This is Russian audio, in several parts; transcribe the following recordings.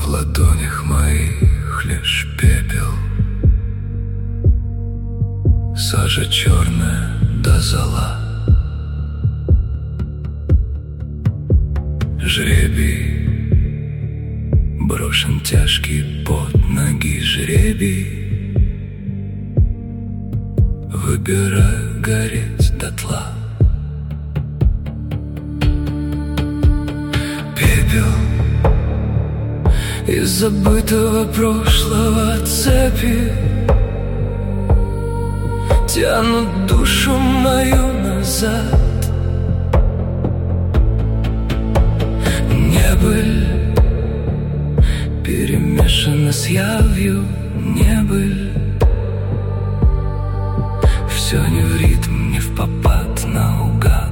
ладонях моих лишь пепел, сажа черная до зола. Жребий брошен тяжкий под ноги, жребий, выбираю гореть дотла. Пепел из забытого прошлого, цепи тянут душу мою назад. Небыль перемешана с явью, небыль. Все не в ритм, не в попад, наугад.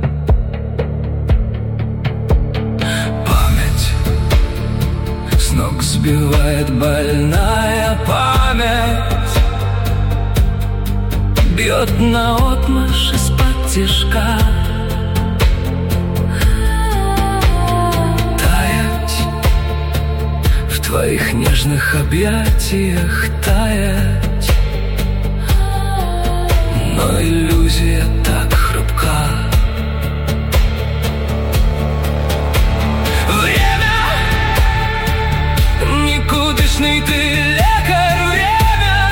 Память с ног сбивает больная память, бьет наотмашь из-под тишка. В твоих нежных объятиях таять, но иллюзия так хрупка. Время, никудышный ты лекарь, время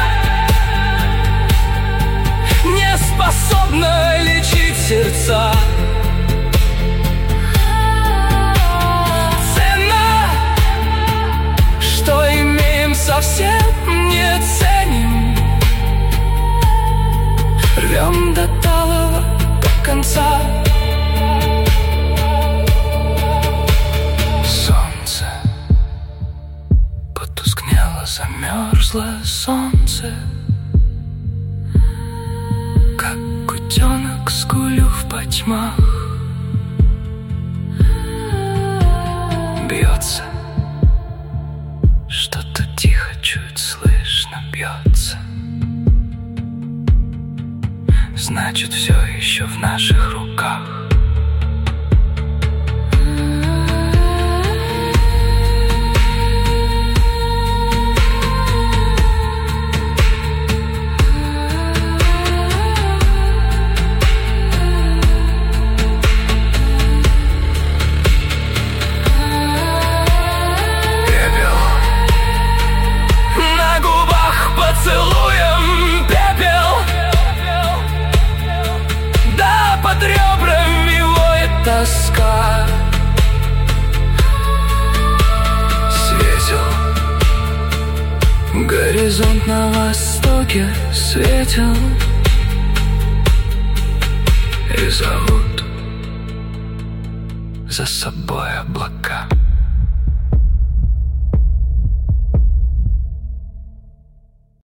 не способно лечить сердца. Совсем не ценим, рвем до талого, до конца. Солнце потускнело, замерзло солнце, как утенок скулю в потьмах. Бьется что-то тихо, чуть слышно бьется. Значит, все еще в наших руках. Целуем пепел, да под ребрами воет тоска. Светил горизонт на востоке, светил и зовут за собой облака.